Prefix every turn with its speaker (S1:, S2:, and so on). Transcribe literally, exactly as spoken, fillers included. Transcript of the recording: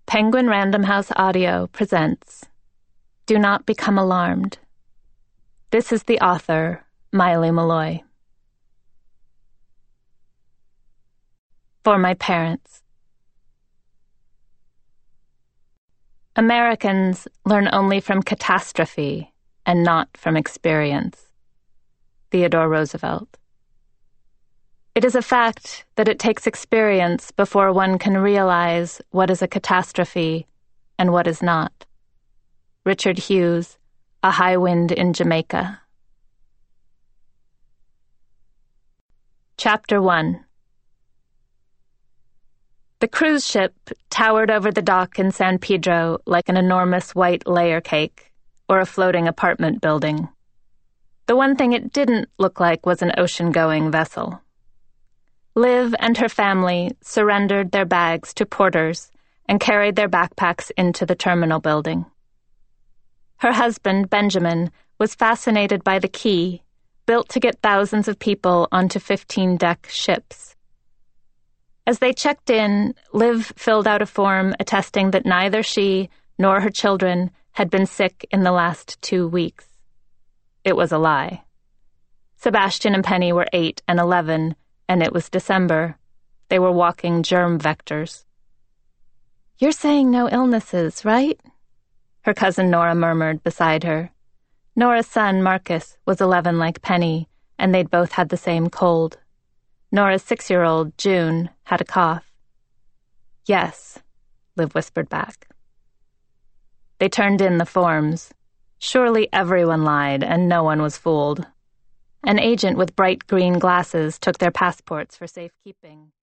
S1: Penguin Random House Audio presents Do Not Become Alarmed. This is the author, Maile Meloy. For my parents. Americans learn only from catastrophe and not from experience. Theodore Roosevelt. It is a fact that it takes experience before one can realize what is a catastrophe and what is not. Richard Hughes, A High Wind in Jamaica. Chapter one. The cruise ship towered over the dock in San Pedro like an enormous white layer cake or a floating apartment building. The one thing it didn't look like was an ocean-going vessel. Liv and her family surrendered their bags to porters and carried their backpacks into the terminal building. Her husband, Benjamin, was fascinated by the quay, built to get thousands of people onto fifteen-deck ships. As they checked in, Liv filled out a form attesting that neither she nor her children had been sick in the last two weeks. It was a lie. Sebastian and Penny were eight and eleven, and it was December. They were walking germ vectors. "You're saying no illnesses, right?" her cousin Nora murmured beside her. Nora's son, Marcus, was eleven like Penny, and they'd both had the same cold. Nora's six-year-old, June, had a cough. "Yes," Liv whispered back. They turned in the forms. Surely everyone lied, and no one was fooled. An agent with bright green glasses took their passports for safekeeping.